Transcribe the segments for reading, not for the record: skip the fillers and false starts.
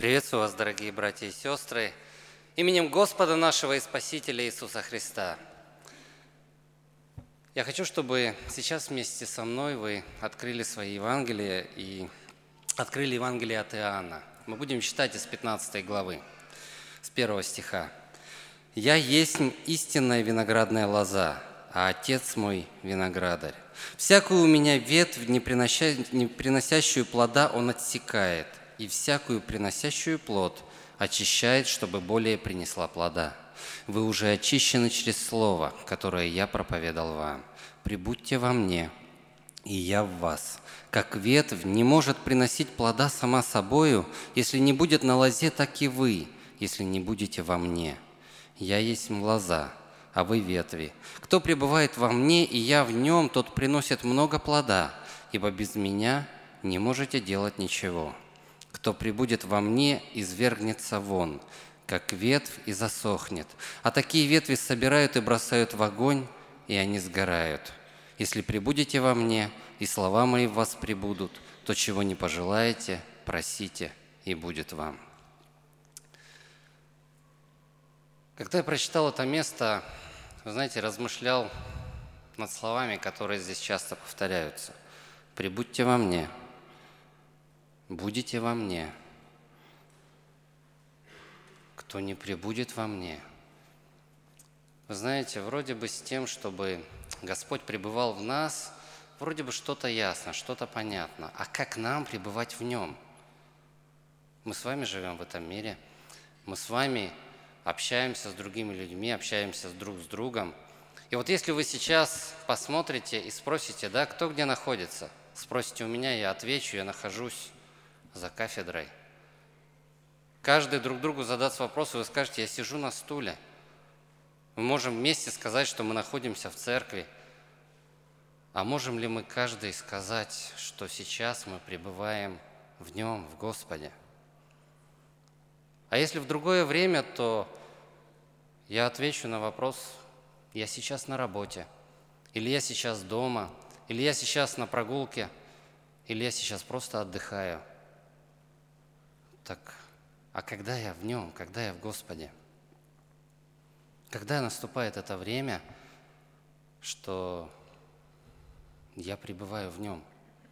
Приветствую вас, дорогие братья и сестры, именем Господа нашего и Спасителя Иисуса Христа. Я хочу, чтобы сейчас вместе со мной вы открыли свои Евангелия и открыли Евангелие от Иоанна. Мы будем читать из 15 главы, с 1 стиха. «Я есть истинная виноградная лоза, а Отец мой виноградарь. Всякую у меня ветвь, не приносящую плода, Он отсекает, и всякую приносящую плод очищает, чтобы более принесла плода. Вы уже очищены через слово, которое я проповедал вам. Прибудьте во мне, и я в вас. Как ветвь не может приносить плода сама собою, если не будет на лозе, так и вы, если не будете во мне. Я есть лоза, а вы ветви. Кто пребывает во мне, и я в нем, тот приносит много плода, ибо без меня не можете делать ничего. Кто пребудет во мне, извергнется вон, как ветвь, и засохнет. А такие ветви собирают и бросают в огонь, и они сгорают. Если пребудете во мне, и слова мои в вас пребудут, то чего не пожелаете, просите, и будет вам». Когда я прочитал это место, вы знаете, размышлял над словами, которые здесь часто повторяются. «Прибудьте во мне», «будете во мне». «Кто не пребудет во мне». Вы знаете, вроде бы с тем, чтобы Господь пребывал в нас, вроде бы что-то ясно, что-то понятно. А как нам пребывать в Нем? Мы с вами живем в этом мире, мы с вами общаемся с другими людьми, общаемся друг с другом. И вот если вы сейчас посмотрите и спросите, да, кто где находится, спросите у меня, я отвечу, я нахожусь за кафедрой. Каждый друг другу задаст вопрос, и вы скажете, я сижу на стуле. Мы можем вместе сказать, что мы находимся в церкви. А можем ли мы каждый сказать, что сейчас мы пребываем в Нем, в Господе? А если в другое время, то я отвечу на вопрос, я сейчас на работе, или я сейчас дома, или я сейчас на прогулке, или я сейчас просто отдыхаю. Так, а когда я в Нем, когда я в Господе? Когда наступает это время, что я пребываю в Нем?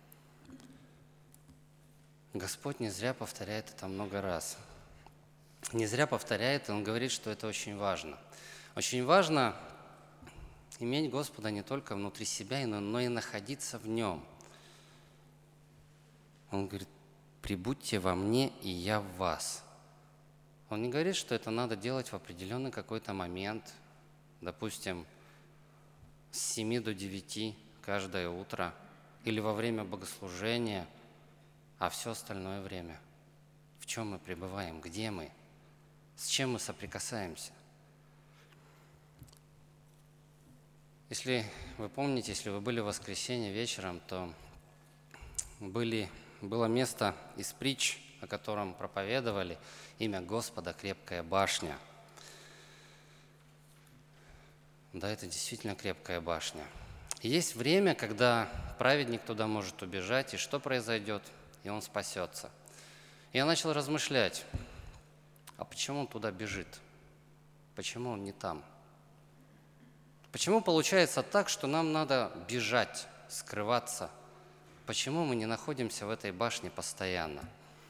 Господь не зря повторяет это много раз. Не зря повторяет, и Он говорит, что это очень важно. Очень важно иметь Господа не только внутри себя, но и находиться в Нем. Он говорит, прибудьте во мне, и я в вас. Он не говорит, что это надо делать в определенный какой-то момент, допустим, с 7 до 9 каждое утро, или во время богослужения, а все остальное время. В чем мы пребываем, где мы, с чем мы соприкасаемся. Если вы помните, если вы были в воскресенье вечером, то было место из притч, о котором проповедовали, имя Господа крепкая башня. Да, это действительно крепкая башня. И есть время, когда праведник туда может убежать, и что произойдет? И он спасется. И я начал размышлять, а почему он туда бежит? Почему он не там? Почему получается так, что нам надо бежать, скрываться? Почему мы не находимся в этой башне постоянно?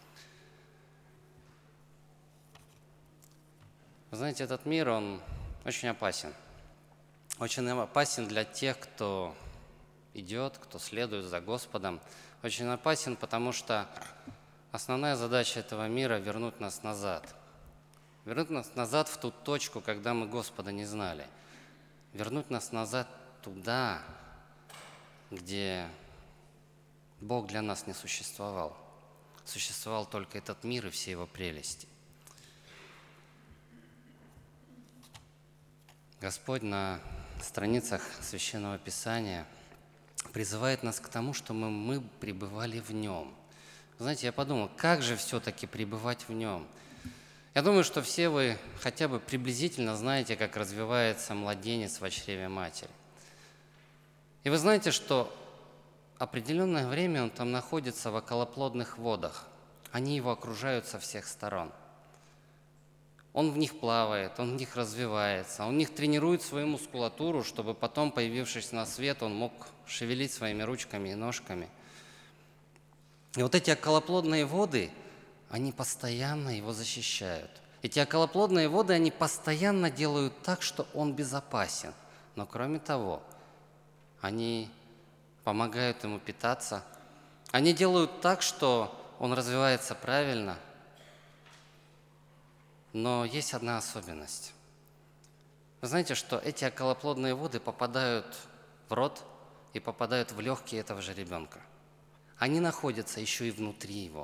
Вы знаете, этот мир, он очень опасен. Очень опасен для тех, кто идет, кто следует за Господом. Очень опасен, потому что основная задача этого мира – вернуть нас назад. Вернуть нас назад в ту точку, когда мы Господа не знали. Вернуть нас назад туда, где Бог для нас не существовал. Существовал только этот мир и все его прелести. Господь на страницах Священного Писания призывает нас к тому, что мы пребывали в Нем. Знаете, я подумал, как же все-таки пребывать в Нем? Я думаю, что все вы хотя бы приблизительно знаете, как развивается младенец в чреве матери. И вы знаете, что определенное время он там находится в околоплодных водах. они его окружают со всех сторон. Он в них плавает, он в них развивается, он в них тренирует свою мускулатуру, чтобы потом, появившись на свет, он мог шевелить своими ручками и ножками. И вот эти околоплодные воды, они постоянно его защищают. Эти околоплодные воды, они постоянно делают так, что он безопасен. Но кроме того, они помогают ему питаться, они делают так, что он развивается правильно. Но есть одна особенность. Вы знаете, что эти околоплодные воды попадают в рот и попадают в легкие этого же ребенка. Они находятся еще и внутри его.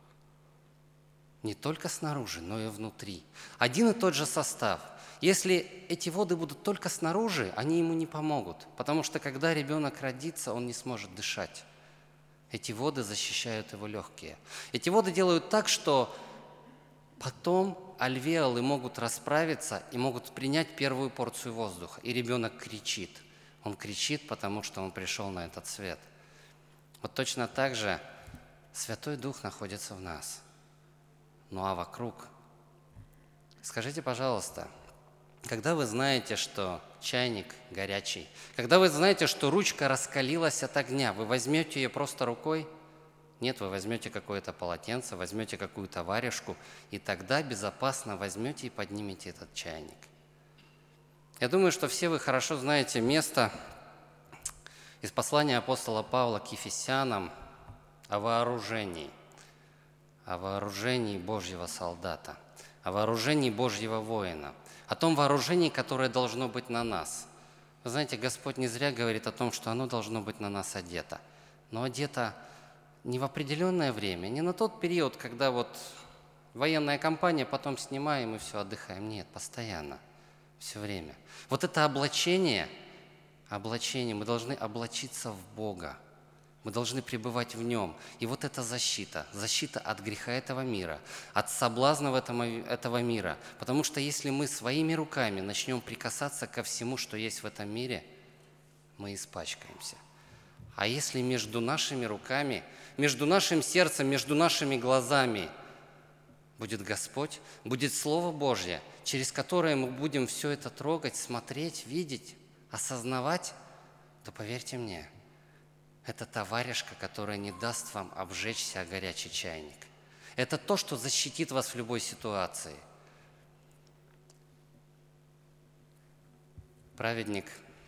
Не только снаружи, но и внутри. Один и тот же состав. Если эти воды будут только снаружи, они ему не помогут, потому что когда ребенок родится, он не сможет дышать. Эти воды защищают его легкие. Эти воды делают так, что потом альвеолы могут расправиться и могут принять первую порцию воздуха. И ребенок кричит. Он кричит, потому что он пришел на этот свет. Вот точно так же Святой Дух находится в нас. Ну а вокруг? Скажите, пожалуйста, когда вы знаете, что чайник горячий, когда вы знаете, что ручка раскалилась от огня, вы возьмете ее просто рукой? Нет, вы возьмете какое-то полотенце, возьмете какую-то варежку, и тогда безопасно возьмете и поднимете этот чайник. Я думаю, что все вы хорошо знаете место из послания апостола Павла к Ефесянам о вооружении Божьего солдата, о вооружении Божьего воина, о том вооружении, которое должно быть на нас. Вы знаете, Господь не зря говорит о том, что оно должно быть на нас одето, но одето не в определенное время, не на тот период, когда вот военная кампания, потом снимаем и все, отдыхаем. Нет, постоянно, все время. Вот это облачение, мы должны облачиться в Бога, мы должны пребывать в Нем. И вот эта защита от греха этого мира, от соблазнов этого мира. Потому что если мы своими руками начнем прикасаться ко всему, что есть в этом мире, мы испачкаемся. А если между нашими руками, между нашим сердцем, между нашими глазами будет Господь, будет Слово Божье, через которое мы будем все это трогать, смотреть, видеть, осознавать, то поверьте мне, это та варежка, которая не даст вам обжечься о горячий чайник. Это то, что защитит вас в любой ситуации. Праведник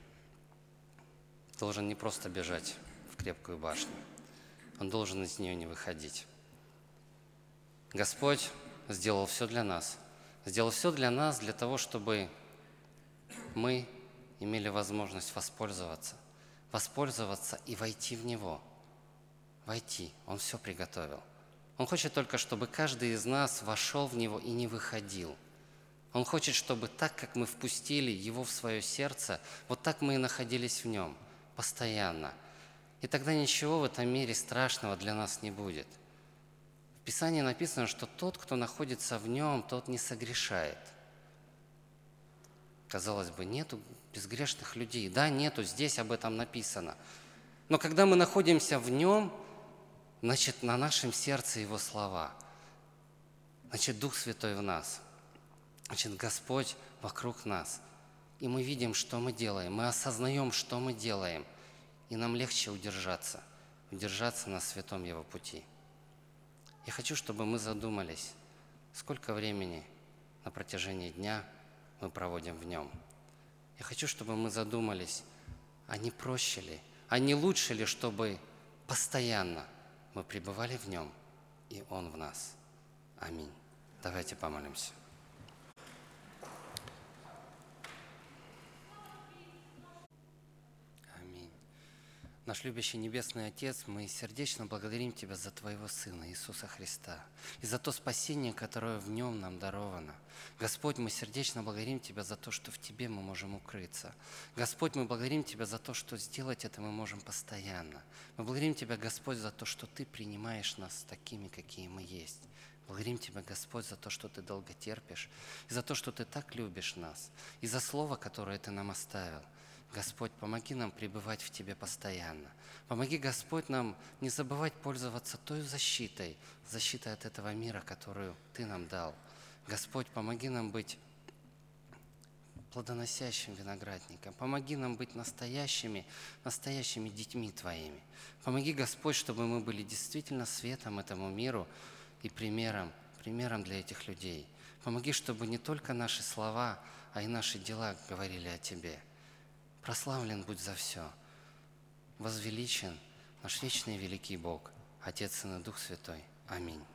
должен не просто бежать в крепкую башню, он должен из нее не выходить. Господь сделал все для нас для того, чтобы мы имели возможность воспользоваться и войти в Него. Войти. Он все приготовил. Он хочет только, чтобы каждый из нас вошел в Него и не выходил. Он хочет, чтобы так, как мы впустили Его в свое сердце, вот так мы и находились в Нем постоянно. И тогда ничего в этом мире страшного для нас не будет. В Писании написано, что тот, кто находится в Нем, тот не согрешает. Казалось бы, нету безгрешных людей. Да, нету, здесь об этом написано. Но когда мы находимся в Нем, значит, на нашем сердце Его слова. Значит, Дух Святой в нас. Значит, Господь вокруг нас. И мы видим, что мы делаем. Мы осознаем, что мы делаем. И нам легче удержаться на святом Его пути. Я хочу, чтобы мы задумались, сколько времени на протяжении дня мы проводим в Нем. Я хочу, чтобы мы задумались, а не проще ли, а не лучше ли, чтобы постоянно мы пребывали в Нем, и Он в нас. Аминь. Давайте помолимся. Аминь. Наш любящий Небесный Отец, мы сердечно благодарим Тебя за Твоего Сына Иисуса Христа и за то спасение, которое в Нем нам даровано. Господь, мы сердечно благодарим Тебя за то, что в Тебе мы можем укрыться. Господь, мы благодарим Тебя за то, что сделать это мы можем постоянно. Мы благодарим Тебя, Господь, за то, что Ты принимаешь нас такими, какие мы есть. Благодарим Тебя, Господь, за то, что Ты долго терпишь, и за то, что Ты так любишь нас, и за Слово, которое Ты нам оставил. Господь, помоги нам пребывать в Тебе постоянно. Помоги, Господь, нам не забывать пользоваться той защитой от этого мира, которую Ты нам дал. Господь, помоги нам быть плодоносящим виноградником. Помоги нам быть настоящими детьми Твоими. Помоги, Господь, чтобы мы были действительно светом этому миру и примером для этих людей. Помоги, чтобы не только наши слова, а и наши дела говорили о Тебе. Прославлен будь за все. Возвеличен наш вечный и великий Бог, Отец, Сын и Дух Святой. Аминь.